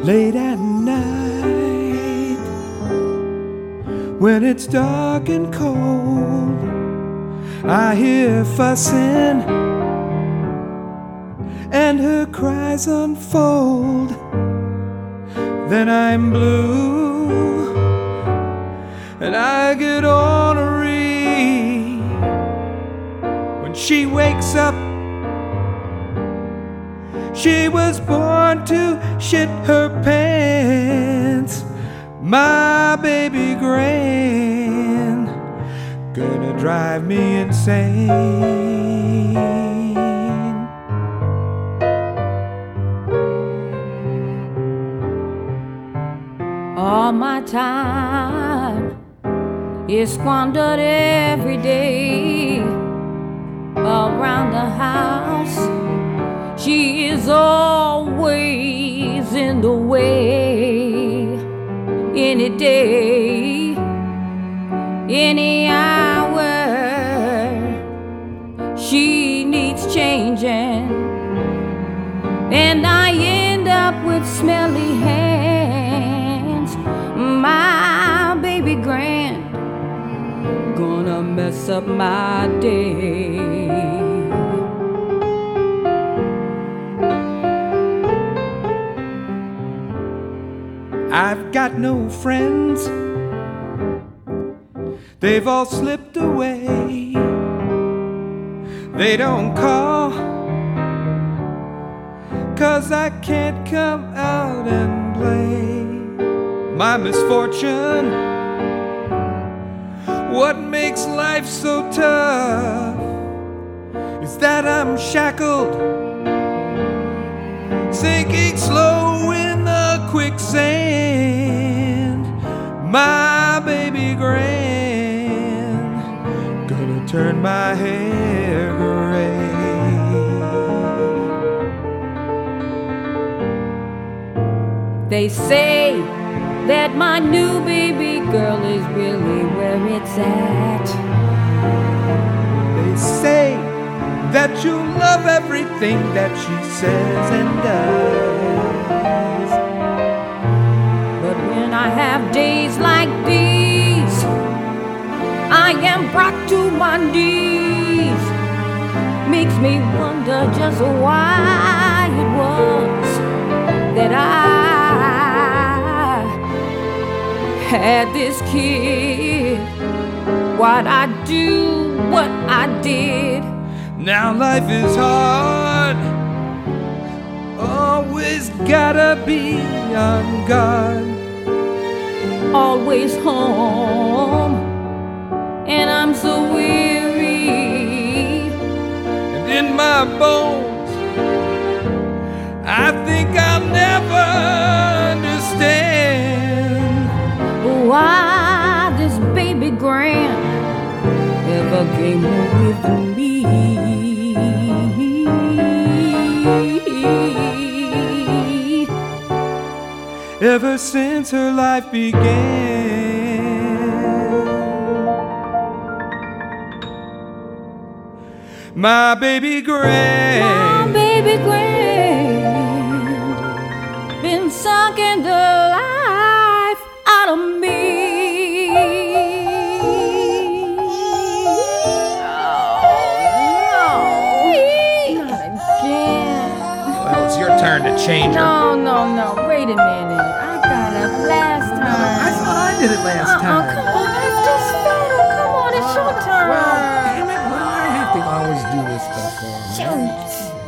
late at night, when it's dark and cold, I hear fussing and her cries unfold. Then I'm blue and I get ornery when she wakes up. She was born to shit her pants, my baby Gran, gonna drive me insane. All my time is squandered every day around the house. She is always in the way. Any day, any hour, she needs changing, and I end up with smelly hands. My baby Gran gonna mess up my day. I've got no friends, they've all slipped away. They don't call, 'cause I can't come out and play. My misfortune, what makes life so tough, is that I'm shackled, sinking slow in the quicksand. My baby Gran gonna turn my hair gray. They say that my new baby girl is really where it's at. They say that you love everything that she says and does. But when I have days like these, I am brought to my knees. Makes me wonder just why it was that I had this kid. Why'd I do what I did? Now life is hard, always gotta be on guard. Always home, and I'm so weary. And in my bones, I think I'll never understand why this baby Gran ever came with me. Ever since her life began, my baby Gran, my baby Gran, been sucking the life out of me. Turn to change her. No, wait a minute. I got it last time. I thought I did it last time. Come on, it's just fair. Come on, it's your turn. Well, damn it, well, I have to always do this stuff for me. Shoot.